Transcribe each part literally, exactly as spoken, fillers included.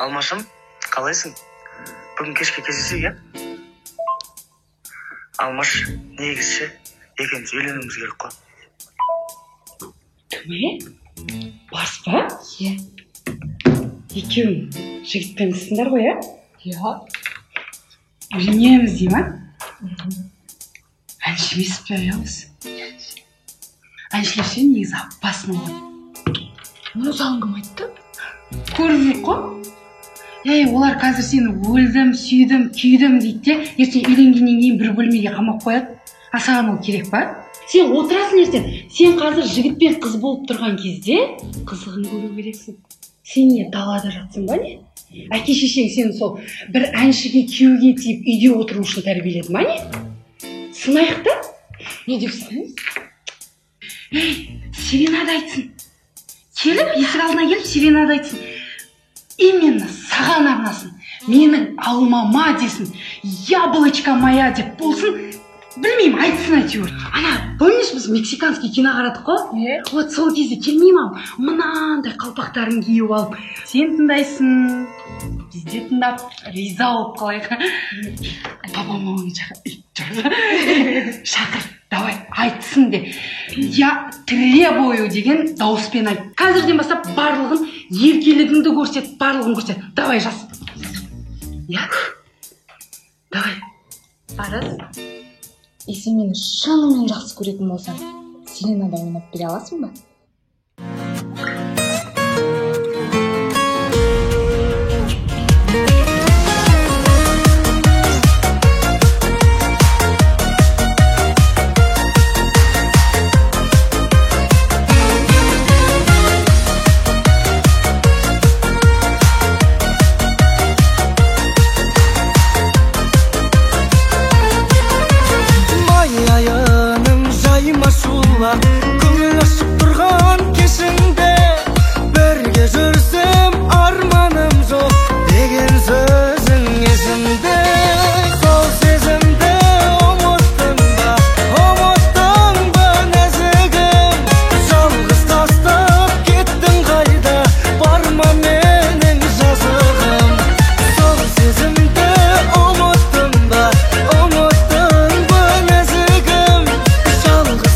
Алмашым, қалайсың? Бүгін кешке кездесейік, иә? Алмаш, негізші екеуміз үйленуіміз керек қой. Кіме? Барс па? Е. Екеуің жігітпенсіңдер ғой, иә? Иә. Үйленеміз дей ма? Әнші емес пе, ұялыз? Әншілер сен негізі аппасың ғой. Оны саған кім айтты? Көріп жүр қой. Ей, олар қазір сені өлдім, сүйдім, күйдім дейді де, ертең үйленгеннен кейін бір бөлмеге қамап қояды. А саған ол керек па? Сен отырасың ертең. Сен қазір жігітпен қыз болып тұрған кезде қызығын көру керексің. Сен не далада жатсың ба не? Әке шешең сені сол бір әншіге күйеуге тиіп үйде отыру үшін тәрбиеледі ма не? Сынайық та? Не депсің? Ей, серенада айтсын. Келіп, есік алдына келіп серенада айтсын. Именно саған арнасын. Менің алмама десін. Яблочка моя деп болсын. Білмеймін, айтсын әйтеуір. Ана, помнишь, біз мексиканский кино қарадық қой? Е. Вот сол кезде келмеймін, мынандай қалпақтарын киіп алып. Сен тыңдайсың, бізде тыңдап, риза болып қалайық. Папам оны шақыр, давай, айтсын де. Я требую деген дауыспен айт. Қазірден бастап барлығын, еркелігіңді көрсет, барлығын көрсет. Давай, жас. Я? Давай. Арас, есі мені шынымен жақсы көретін болсаң, серенада ойнап бере аласың ба? Көңіл ашып тұрған кешіңде бірге жүрсем арманым жоқ деген сөзің есімде. Сол сезімді ұмыттың ба, ұмыттың ба нәзігім? Жалғыз тастап кеттің қайда, барма менің жазығым? Сол сезімді ұмыттың ба, ұмыттың ба нәзігім? Жалғыз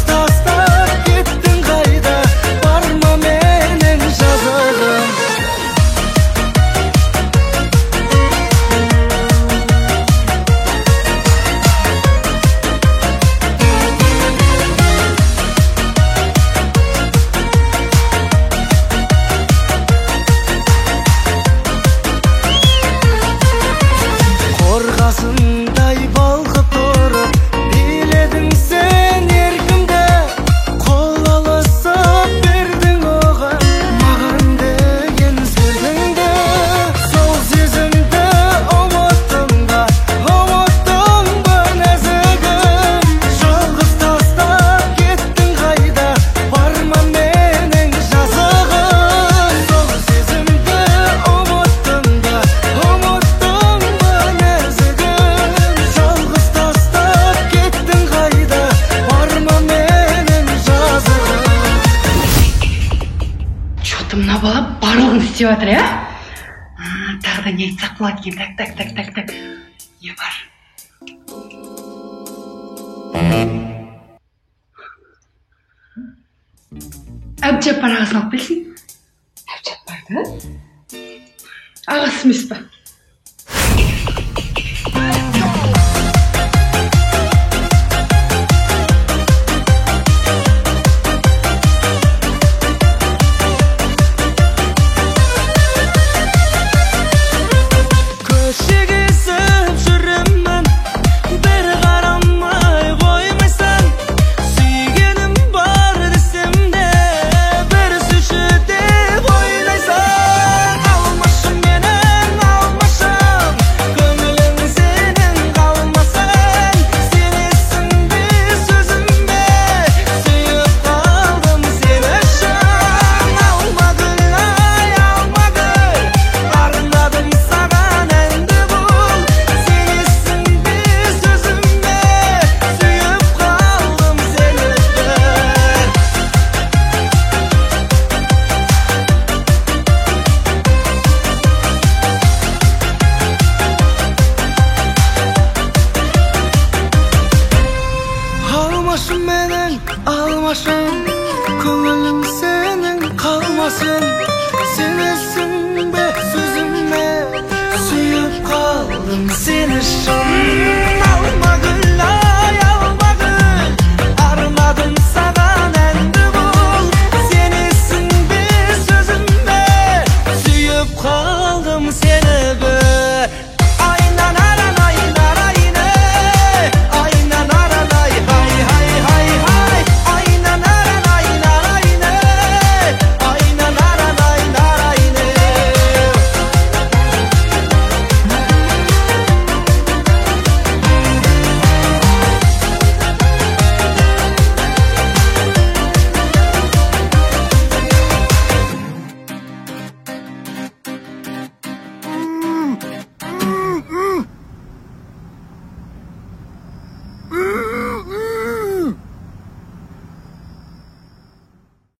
қорғасындай балқып тұрып биледің сен еркімді, қол алысып бердің оған маған деген сөзіңді. Сол сезімді ұмыттың ба, ұмыттың ба нәзігім? Жалғыз тастап кеттің қайда, барма менің жазығым? Сол сезімді ұмыттың ба, ұмыттың ба нәзігім? Жалғыз тастап кеттің қайда, барма менің жазығым? Че-то мына бала барлығын істеп жатыр, иә? Тағы да не айтсақ болады екен? Так, так, так, так, так. Не бар? Әбдіжаппар ағасын алып келсін. Әбдіжаппарды? Ағасы емес па?